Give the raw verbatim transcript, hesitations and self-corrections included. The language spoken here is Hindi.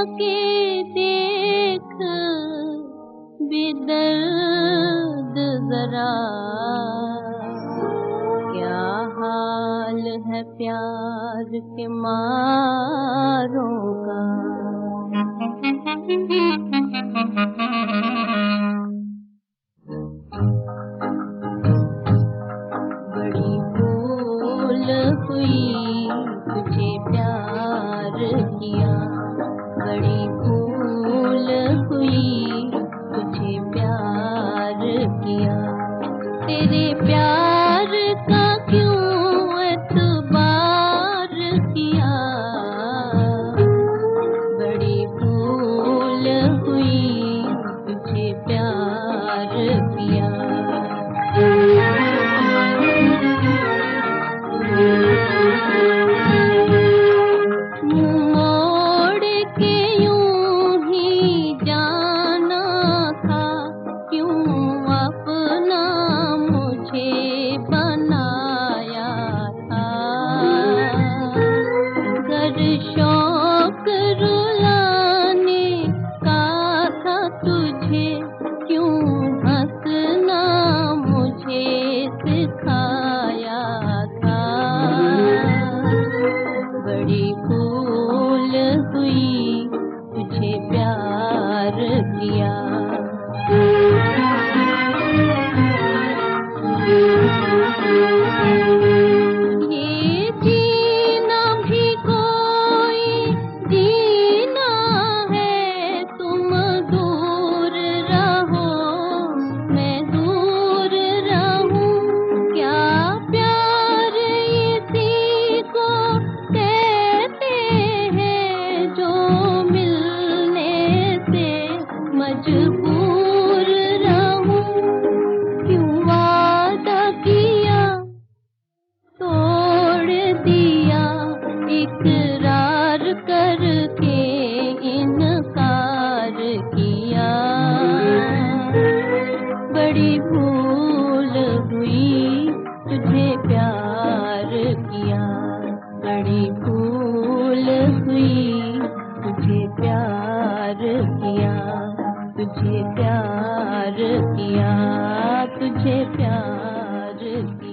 के देख बेदर्द जरा, क्या हाल है प्यार के मारों का। बड़ी भूल हुई तुझे प्यार किया, बड़ी भूल हुई तुझे प्यार किया। तेरे प्यार का क्यों एतबार किया, बड़ी भूल हुई तुझे प्यार किया। मोड़ के यूं ही जाना था, क्यों अपना मुझे बनाया था। गर शौक रुलाने का था तुझे, क्यों हंसना मुझे सिखाया था। बड़ी भूल हुई तुझे प्यार किया। ये जीना भी कोई जीना है, तुम दूर रहो मैं दूर रहूं। क्या प्यार इसी को कहते हैं, जो मिलने से मजबूर रहूं। क्यों वादा किया तोड़ दिया, इकरार करके इनकार किया। बड़ी भूल हुई तुझे प्यार किया, बड़ी भूल हुई तुझे प्यार किया। तुझे प्यार किया, तुझे प्यार किया।